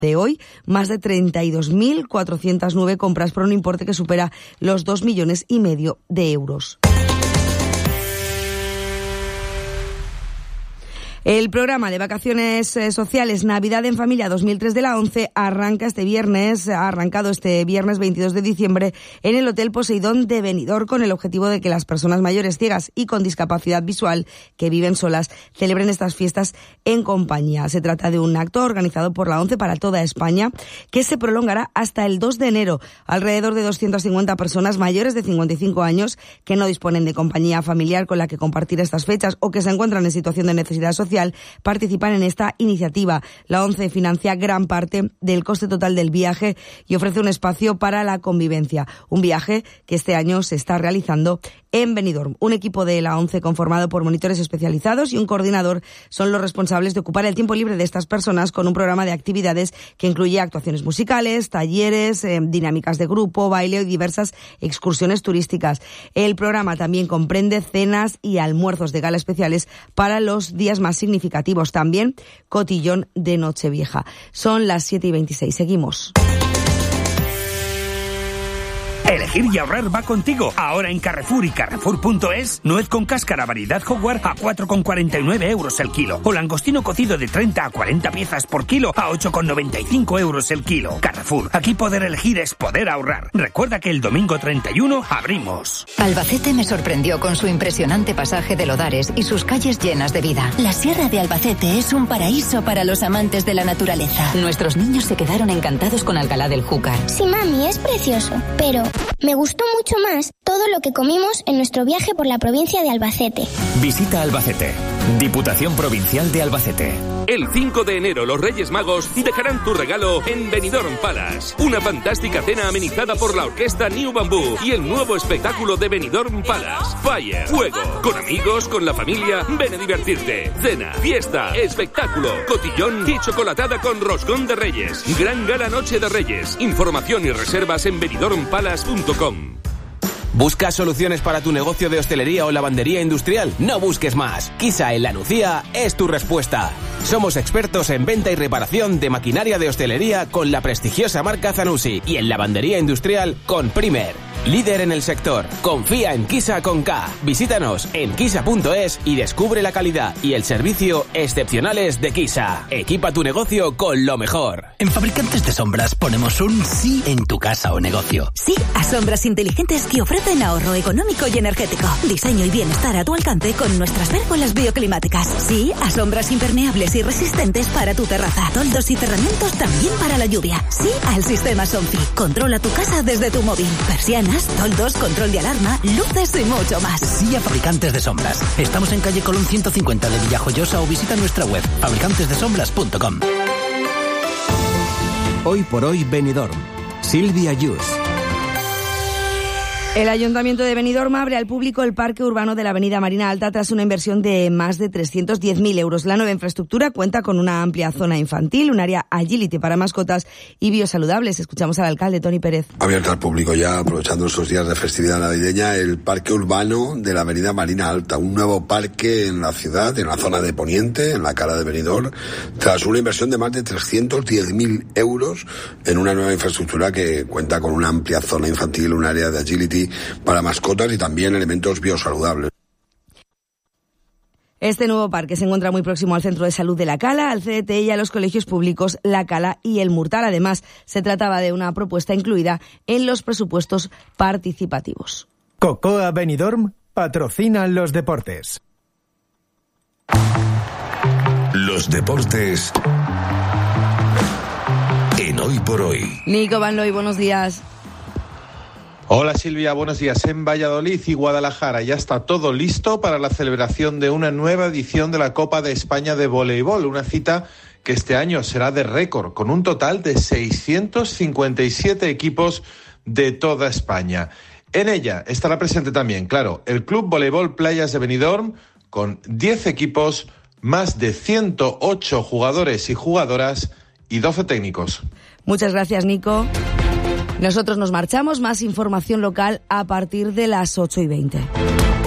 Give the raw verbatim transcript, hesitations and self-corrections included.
de hoy, más de treinta y dos mil cuatrocientas nueve compras por un importe que supera los dos millones y medio de euros. El programa de vacaciones eh, sociales Navidad en Familia dos mil tres de la ONCE arranca este viernes, ha arrancado este viernes veintidós de diciembre en el Hotel Poseidón de Benidorm, con el objetivo de que las personas mayores, ciegas y con discapacidad visual que viven solas celebren estas fiestas en compañía. Se trata de un acto organizado por la ONCE para toda España que se prolongará hasta el dos de enero. Alrededor de doscientas cincuenta personas mayores de cincuenta y cinco años que no disponen de compañía familiar con la que compartir estas fechas o que se encuentran en situación de necesidad social participan en esta iniciativa. La ONCE financia gran parte del coste total del viaje y ofrece un espacio para la convivencia. Un viaje que este año se está realizando en Benidorm. Un equipo de la ONCE conformado por monitores especializados y un coordinador son los responsables de ocupar el tiempo libre de estas personas con un programa de actividades que incluye actuaciones musicales, talleres, eh, dinámicas de grupo, baile y diversas excursiones turísticas. El programa también comprende cenas y almuerzos de gala especiales para los días más significativos. También cotillón de Nochevieja. Son las siete y veintiséis. Seguimos. Elegir y ahorrar va contigo. Ahora en Carrefour y Carrefour punto es, nuez con cáscara variedad Hogwarts a cuatro con cuarenta y nueve euros el kilo. O langostino cocido de treinta a cuarenta piezas por kilo a ocho con noventa y cinco euros el kilo. Carrefour, aquí poder elegir es poder ahorrar. Recuerda que el domingo treinta y uno abrimos. Albacete me sorprendió con su impresionante pasaje de Lodares y sus calles llenas de vida. La Sierra de Albacete es un paraíso para los amantes de la naturaleza. Nuestros niños se quedaron encantados con Alcalá del Júcar. Sí, mami, es precioso, pero me gustó mucho más todo lo que comimos en nuestro viaje por la provincia de Albacete. Visita Albacete, Diputación Provincial de Albacete. El cinco de enero los Reyes Magos dejarán tu regalo en Benidorm Palace. Una fantástica cena amenizada por la orquesta New Bamboo y el nuevo espectáculo de Benidorm Palace. Fire, fuego, con amigos, con la familia, ven a divertirte. Cena, fiesta, espectáculo, cotillón y chocolatada con roscón de Reyes. Gran gala Noche de Reyes. Información y reservas en benidorm palace punto com. ¿Buscas soluciones para tu negocio de hostelería o lavandería industrial? No busques más. Quisa en La Nucía es tu respuesta. Somos expertos en venta y reparación de maquinaria de hostelería con la prestigiosa marca Zanussi y en lavandería industrial con Primer. Líder en el sector. Confía en Quisa con K. Visítanos en quisa punto es y descubre la calidad y el servicio excepcionales de Quisa. Equipa tu negocio con lo mejor. En Fabricantes de Sombras ponemos un sí en tu casa o negocio. Sí a sombras inteligentes que ofrecen ahorro económico y energético. Diseño y bienestar a tu alcance con nuestras pérgolas bioclimáticas. Sí a sombras impermeables y resistentes para tu terraza. Toldos y cerramientos también para la lluvia. Sí al sistema Sonfi. Controla tu casa desde tu móvil. Persianas, toldos, control de alarma, luces y mucho más. Sí a Fabricantes de Sombras. Estamos en calle Colón ciento cincuenta de Villajoyosa o visita nuestra web fabricantes de sombras punto com. Hoy por hoy Benidorm. Silvia Yus. El Ayuntamiento de Benidorm abre al público el parque urbano de la Avenida Marina Alta tras una inversión de más de trescientos diez mil euros. La nueva infraestructura cuenta con una amplia zona infantil, un área agility para mascotas y biosaludables. Escuchamos al alcalde Toni Pérez. Abierto al público ya, aprovechando estos días de festividad navideña, el parque urbano de la Avenida Marina Alta, un nuevo parque en la ciudad, en la zona de Poniente, en la cara de Benidorm, tras una inversión de más de trescientos diez mil euros en una nueva infraestructura que cuenta con una amplia zona infantil, un área de agility para mascotas y también elementos biosaludables. Este nuevo parque se encuentra muy próximo al Centro de Salud de La Cala, al C D T y a los colegios públicos La Cala y El Murtal. Además, se trataba de una propuesta incluida en los presupuestos participativos. Cocoa Benidorm patrocina los deportes. Los deportes en Hoy por Hoy. Nico Van Looy, buenos días. Hola Silvia, buenos días. En Valladolid y Guadalajara ya está todo listo para la celebración de una nueva edición de la Copa de España de Voleibol, una cita que este año será de récord, con un total de seiscientos cincuenta y siete equipos de toda España. En ella estará presente también, claro, el Club Voleibol Playas de Benidorm, con diez equipos, más de ciento ocho jugadores y jugadoras y doce técnicos. Muchas gracias, Nico. Nosotros nos marchamos, más información local a partir de las ocho y veinte.